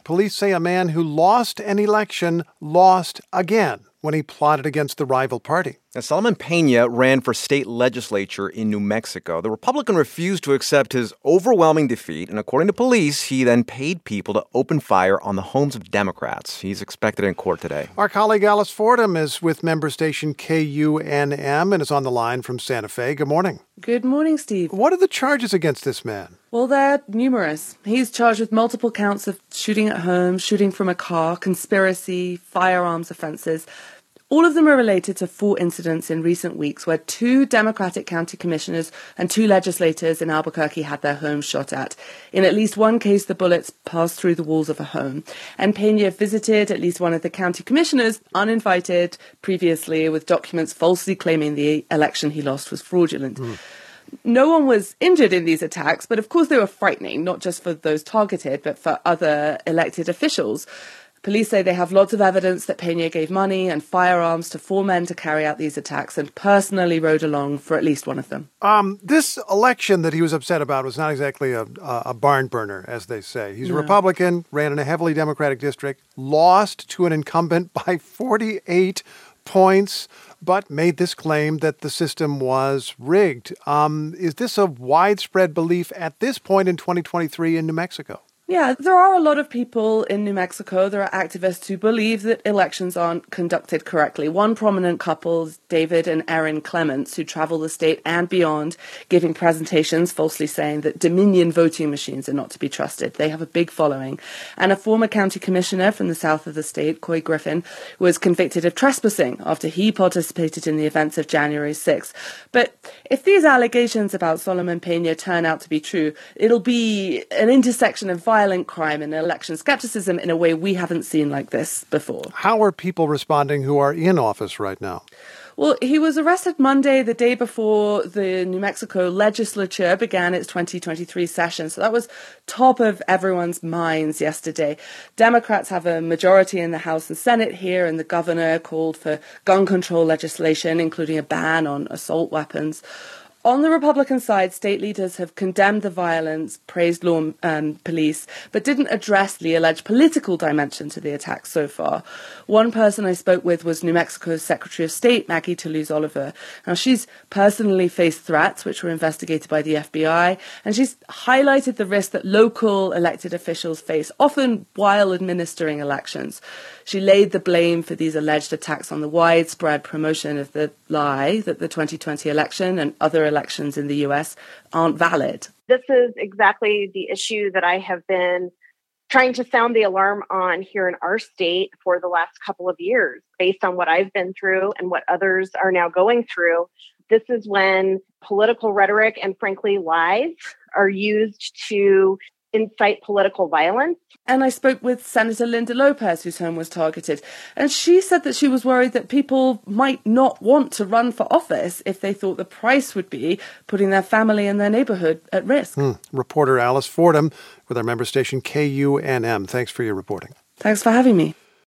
police say a man who lost an election lost again when he plotted against the rival party. Now, Solomon Peña ran for state legislature in New Mexico. The Republican refused to accept his overwhelming defeat, and according to police, he then paid people to open fire on the homes of Democrats. He's expected in court today. Our colleague Alice Fordham is with member station KUNM and is on the line from Santa Fe. Good morning. Good morning, Steve. What are the charges against this man? Well, they're numerous. He's charged with multiple counts of shooting at home, shooting from a car, conspiracy, firearms offenses. All of them are related to 4 incidents in recent weeks where 2 Democratic county commissioners and 2 legislators in Albuquerque had their homes shot at. In at least one case, the bullets passed through the walls of a home. And Peña visited at least one of the county commissioners, uninvited previously, with documents falsely claiming the election he lost was fraudulent. No one was injured in these attacks, but of course they were frightening, not just for those targeted, but for other elected officials. Police say they have lots of evidence that Peña gave money and firearms to 4 men to carry out these attacks and personally rode along for at least one of them. This election that he was upset about was not exactly a barn burner, as they say. He's a Republican, ran in a heavily Democratic district, lost to an incumbent by 48 points, but made this claim that the system was rigged. Is this a widespread belief at this point in 2023 in New Mexico? Yeah, there are a lot of people in New Mexico, there are activists who believe that elections aren't conducted correctly. One prominent couple is David and Erin Clements, who travel the state and beyond, giving presentations falsely saying that Dominion voting machines are not to be trusted. They have a big following. And a former county commissioner from the south of the state, Coy Griffin, was convicted of trespassing after he participated in the events of January 6th. But if these allegations about Solomon Peña turn out to be true, it'll be an intersection of violent crime and election skepticism in a way we haven't seen like this before. How are people responding who are in office right now? Well, he was arrested Monday, the day before the New Mexico legislature began its 2023 session. So that was top of everyone's minds yesterday. Democrats have a majority in the House and Senate here, and the governor called for gun control legislation, including a ban on assault weapons. On the Republican side, state leaders have condemned the violence, praised law and police, but didn't address the alleged political dimension to the attacks so far. One person I spoke with was New Mexico's Secretary of State, Maggie Toulouse-Oliver. Now, she's personally faced threats, which were investigated by the FBI, and she's highlighted the risk that local elected officials face, often while administering elections. She laid the blame for these alleged attacks on the widespread promotion of the lie that the 2020 election and other elections in the U.S. aren't valid. This is exactly the issue that I have been trying to sound the alarm on here in our state for the last couple of years, based on what I've been through and what others are now going through. This is when political rhetoric and, frankly, lies are used to incite political violence. And I spoke with Senator Linda Lopez, whose home was targeted, and she said that she was worried that people might not want to run for office if they thought the price would be putting their family and their neighborhood at risk. Reporter Alice Fordham with our member station KUNM. Thanks for your reporting. Thanks for having me.